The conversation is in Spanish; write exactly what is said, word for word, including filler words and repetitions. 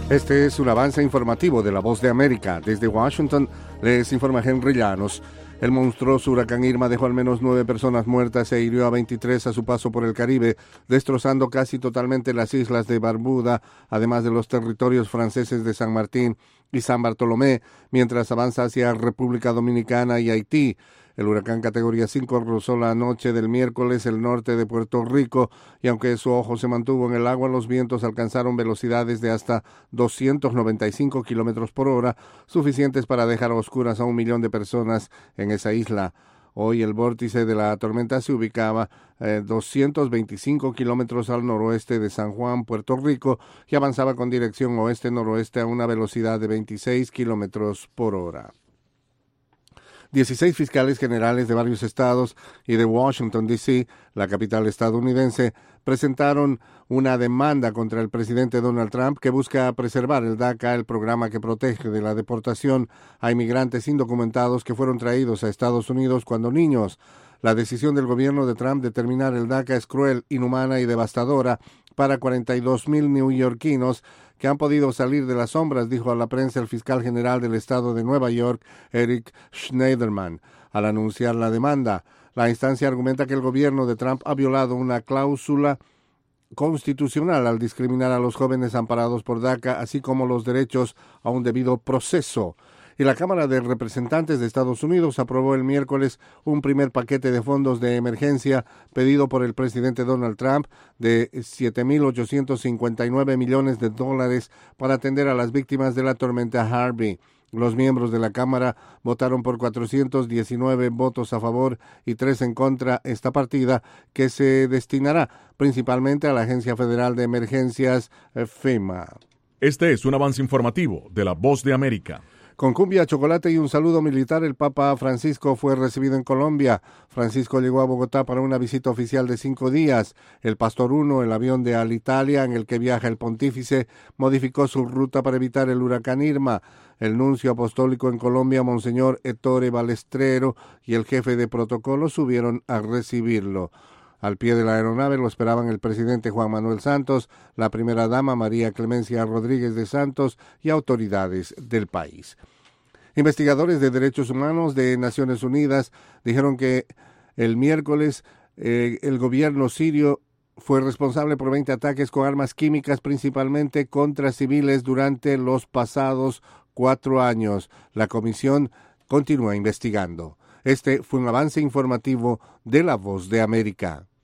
Este es un avance informativo de La Voz de América. Desde Washington les informa Henry Llanos. El monstruoso huracán Irma dejó al menos nueve personas muertas e hirió a veintitrés a su paso por el Caribe, destrozando casi totalmente las islas de Barbuda, además de los territorios franceses de San Martín y San Bartolomé, mientras avanza hacia República Dominicana y Haití. El huracán categoría cinco rozó la noche del miércoles el norte de Puerto Rico y aunque su ojo se mantuvo en el agua, los vientos alcanzaron velocidades de hasta doscientos noventa y cinco kilómetros por hora, suficientes para dejar a oscuras a un millón de personas en esa isla. Hoy el vórtice de la tormenta se ubicaba eh, doscientos veinticinco kilómetros al noroeste de San Juan, Puerto Rico, y avanzaba con dirección oeste-noroeste a una velocidad de veintiséis kilómetros por hora. dieciséis fiscales generales de varios estados y de Washington, D C, la capital estadounidense, presentaron una demanda contra el presidente Donald Trump que busca preservar el DACA, el programa que protege de la deportación a inmigrantes indocumentados que fueron traídos a Estados Unidos cuando niños. La decisión del gobierno de Trump de terminar el DACA es cruel, inhumana y devastadora para cuarenta y dos mil neoyorquinos que han podido salir de las sombras, dijo a la prensa el fiscal general del estado de Nueva York, Eric Schneiderman, al anunciar la demanda. La instancia argumenta que el gobierno de Trump ha violado una cláusula constitucional al discriminar a los jóvenes amparados por DACA, así como los derechos a un debido proceso. Y la Cámara de Representantes de Estados Unidos aprobó el miércoles un primer paquete de fondos de emergencia pedido por el presidente Donald Trump de siete mil ochocientos cincuenta y nueve millones de dólares para atender a las víctimas de la tormenta Harvey. Los miembros de la Cámara votaron por cuatrocientos diecinueve votos a favor y tres en contra esta partida, que se destinará principalmente a la Agencia Federal de Emergencias FEMA. Este es un avance informativo de La Voz de América. Con cumbia, chocolate y un saludo militar, el Papa Francisco fue recibido en Colombia. Francisco llegó a Bogotá para una visita oficial de cinco días. El Pastor uno, el avión de Alitalia en el que viaja el pontífice, modificó su ruta para evitar el huracán Irma. El nuncio apostólico en Colombia, Monseñor Ettore Balestrero, y el jefe de protocolo subieron a recibirlo. Al pie de la aeronave lo esperaban el presidente Juan Manuel Santos, la primera dama María Clemencia Rodríguez de Santos y autoridades del país. Investigadores de derechos humanos de Naciones Unidas dijeron que el miércoles eh, el gobierno sirio fue responsable por veinte ataques con armas químicas, principalmente contra civiles, durante los pasados cuatro años. La comisión continúa investigando. Este fue un avance informativo de La Voz de América.